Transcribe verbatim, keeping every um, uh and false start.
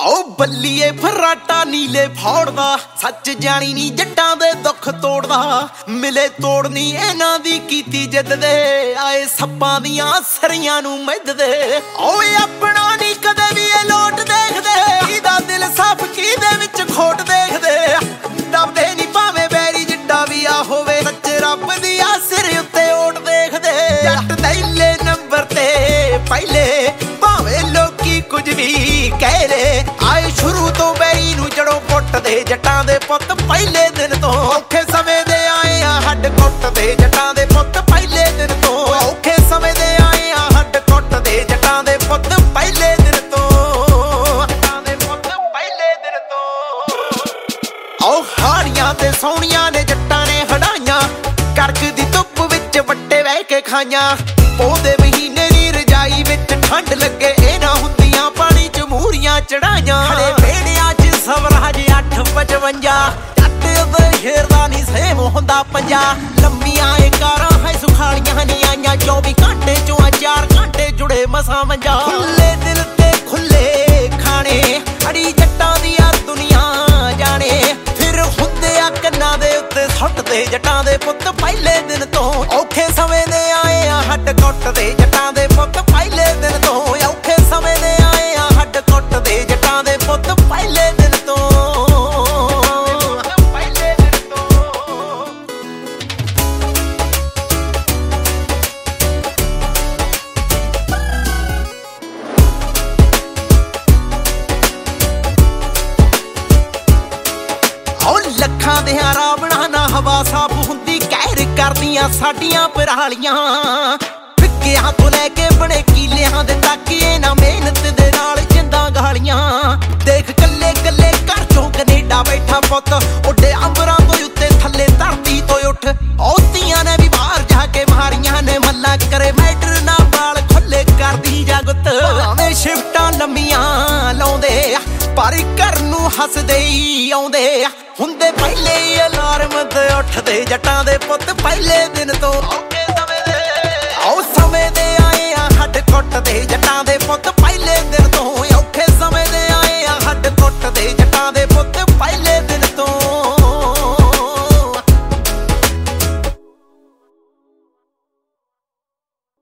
आओ बल्लीए फराटा नीले फौड़दा सच जानी नी जट्टां दे दुख तोड़दा मिले तोड़नी इन्हां दी कीती जिद्द दे आए सप्पां दियां सरियां नूं मिद्धदे ओए अपना नी कदे भी ए लोट देखदे कीदा दिल साफ कीदे विच खोट देखदे दबदे नी भावें बैरी जिड्डा भी आ होवे सच रब दी आ सिर उत्ते ओट देखदे जट दैले नंबर ते पहले भावें लोकी कुछ भी कह रहे आए शुरू तो बैरी नूं जड़ों पुट्टदे जट्टां दे पुੱਤ पहले दिन तो औखे समय दे आए आ हड्ड कुੱਟਦੇ जट्टां दे पुੱਤ पहले दिन तो औखे समय दे आए आ हड्ड कुੱਟਦੇ जट्टां दे पुੱਤ पहले दिन तो जट्टां दे पुੱਤ पहले दिन तो औ हाड़ियां ते सौणियां ने जट्टां ने हड़ाइयां करक दी धुੱਪ विच ਵੱਟੇ ਬਹਿ ਕੇ ਖਾਈਆਂ ਪੌਦੇ ਮਹੀਨੇ ਦੀ ਰਜਾਈ ਵਿੱਚ ਠੰਡ ਲੱਗੇ ਇਹ ਨਾ ਹੁੰਦੀਆਂ ਪਾਣੀ ਚ ਮੂਰੀਆਂ ਚੜਾਈਆਂ ਖੜੇ ਵੇੜਿਆਂ ਚ ਸਵਰਾਜ ਅੱਠ ਪਚਵੰਜਾ ਜੱਟ ਉਹਦੇ ਸ਼ੇਰ ਦਾ ਨਹੀਂ ਸੇਮ ਹੁੰਦਾ ਪੰਜਾ ਲੰਮੀਆਂ ਇਹ ਕਾਰਾਂ ਹੈ ਸੁਖਾਲੀਆਂ ਨਹੀਂ ਆਈਆਂ ਚੌਵੀ ਘੰਟੇ ਚੋਂ ਚਾਰ ਘੰਟੇ ਜੁੜੇ ਮਸਾਂ ਮੰਜਾ ਖੁੱਲੇ ਦਿਲ ਤੇ ਖੁੱਲੇ ਖਾਣੇ ਅੜੀ ਜੱਟਾਂ ਦੀ ਆ ਦੁਨੀਆ ਜਾਣੇ ਫਿਰ ਹੁੰਦੇ ਆ ਕੰਨਾਂ ਦੇ ਉੱਤੇ ਸੁੱਟਦੇ ਜੱਟਾਂ ਦੇ ਪੁੱਤ ਪਹਿਲੇ ਦਿਨ ਤੋਂ ਔਖੇ ਸਮੇਂ ਦੇ ਆਏ ਆ ਹੱਡ ਕੁੱਟਦੇ ਜੱਟਾਂ ਦੇ ਪੁੱਤ ਪਹਿਲੇ ਦਿਨ ਤੋਂ ਔਖੇ ਸਮੇਂ ਦੇ ਆਏ ਆ ਹੱਡ ਕੁੱਟਦੇ ਜੱਟਾਂ ਦੇ ਪੁੱਤ ਪਹਿਲੇ ਦਿਨ ਤੋਂ ਪਹਿਲੇ ਦਿਨ ਤੋਂ ਉਹ ਲੱਖਾਂ ਦੇ ਰਾਵਣਾ ਨਾ ਹਵਾ ਸਾਫ ਹੁੰਦੀ ਕਹਿਰ ਕਰਦੀਆਂ ਸਾਡੀਆਂ ਪਰਾਲੀਆਂ ਫਿੱਕਿਆਂ ਤੋਂ ਲੈ ਕੇ ਬਣੇ ਕੀਲਿਆਂ ਦੇ ਤੱਕ ਇਹ ਨਾ ਮਿਹਨਤ ਦੇ ਨਾਲ ਜਿੰਦਾਂ ਗਾਲੀਆਂ ਦੇਖ ਕੱਲੇ ਕੱਲੇ ਘਰ ਚੋਂ ਕੈਨੇਡਾ ਬੈਠਾ ਪੁੱਤ ਉੱਡੇ ਅੰਬਰਾਂ ਤੋਂ ਉੱਤੇ ਥੱਲੇ ਧਰਤੀ ਤੋਂ ਉੱਠ ਔਤੀਆਂ ਨੇ ਵੀ ਬਾਹਰ ਜਾ ਕੇ ਮਾਰੀਆਂ ਨੇ ਮੱਲਾ ਕਰੇ ਮੈਟਰ ਨਾ ਬਾਲ ਖੁੱਲੇ ਕਰਦੀ ਜਗਤ ਭਾਵੇਂ ਸ਼ਿਫਟਾਂ ਲੰਮੀਆਂ ਲਾਉਂਦੇ ਪਰ ਘਰ ਨੂੰ ਹੱਸਦੇ ਹੀ ਆਉਂਦੇ ਹੁੰਦੇ ਪਹਿਲੇ ਹੀ ਅਲਾਰਮ ਤੇ ਉੱਠਦੇ ਜੱਟਾਂ ਦੇ ਪੁੱਤ ਪਹਿਲੇ ਦਿਨ ਤੋਂ ਔਖੇ ਸਮੇਂ ਦੇ ਆਓ ਸਮੇਂ ਦੇ ਆਏ ਆ ਹੱਡ ਕੁੱਟਦੇ ਜੱਟਾਂ ਦੇ ਪੁੱਤ ਪਹਿਲੇ ਦਿਨ